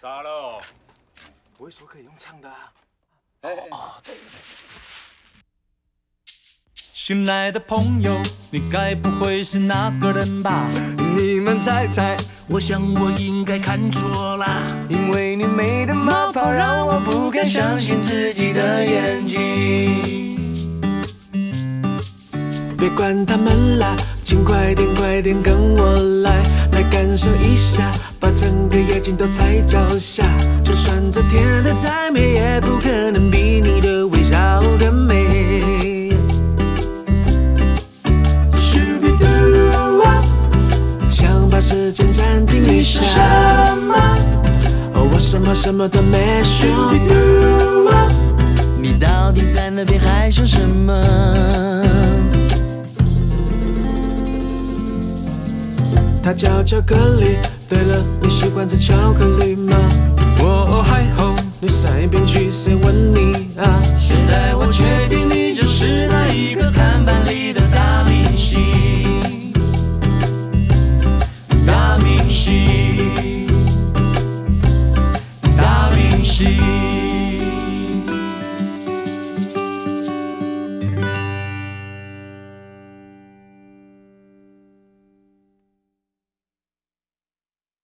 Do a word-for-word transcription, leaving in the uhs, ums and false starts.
杀了！不会说可以用唱的啊？哎哎。哦新来的朋友，你该不会是那个人吧？ 你们猜猜，我想我应该看错啦，因为你美的马跑让我不敢相信自己的眼睛。别管他们啦，请快点快点跟我来，来感受一下，把整个夜景都踩脚下。就算这天的再美，也不可能比你的微笑更美。 想把时间暂停一下，我什么什么都没说。你到底在那边害羞什么？它叫巧克力。对了，你喜欢吃巧克力吗？哦，还好，你塞边去谁问你啊？现在我却。